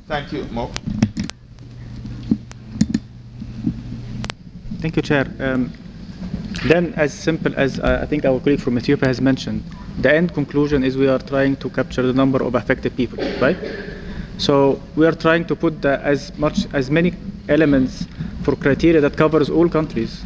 Thank you, Mo. Thank you, Chair. Then, as simple as I think our colleague from Ethiopia has mentioned, the end conclusion is we are trying to capture the number of affected people, right? So we are trying to put as many elements for criteria that covers all countries,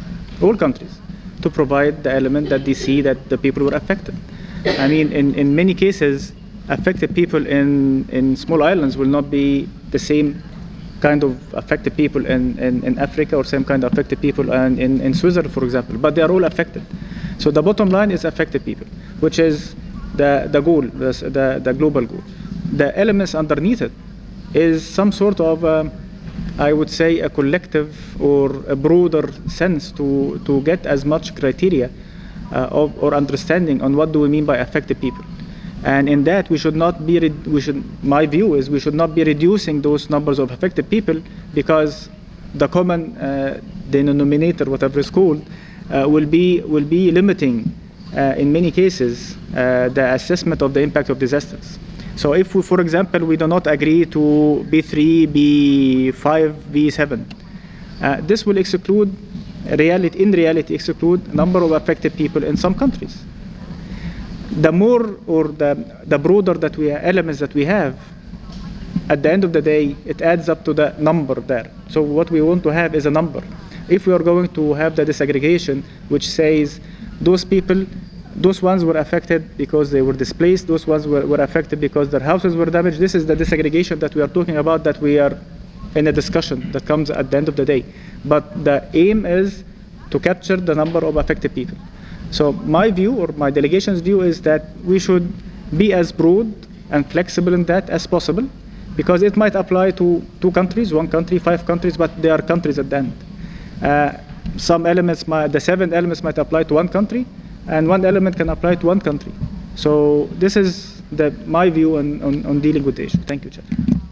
to provide the element that they see that the people were affected. I mean, in many cases, affected people in small islands will not be the same kind of affected people in Africa, or same kind of affected people in Switzerland, for example, but they are all affected. So the bottom line is affected people, which is the goal, the global goal. The elements underneath it is some sort of, I would say, a collective or a broader sense to get as much criteria or understanding on what do we mean by affected people. And in that, we should not be, my view is we should not be reducing those numbers of affected people, because the common denominator, whatever it's called, will be limiting, in many cases, the assessment of the impact of disasters. So if we, for example, we do not agree to B3, B5, B7, this will exclude, in reality, exclude number of affected people in some countries. The more, or the broader that elements that we have, at the end of the day, it adds up to the number there. So what we want to have is a number. If we are going to have the disaggregation, which says those people, those ones were affected because they were displaced, those ones were affected because their houses were damaged, this is the disaggregation that we are talking about, that we are in a discussion that comes at the end of the day. But the aim is to capture the number of affected people. So my view, or my delegation's view, is that we should be as broad and flexible in that as possible, because it might apply to 2 countries, 1 country, 5 countries, but they are countries at the end. Some elements, the 7 elements might apply to 1 country, and 1 element can apply to 1 country. So this is my view on dealing with the issue. Thank you, Chair.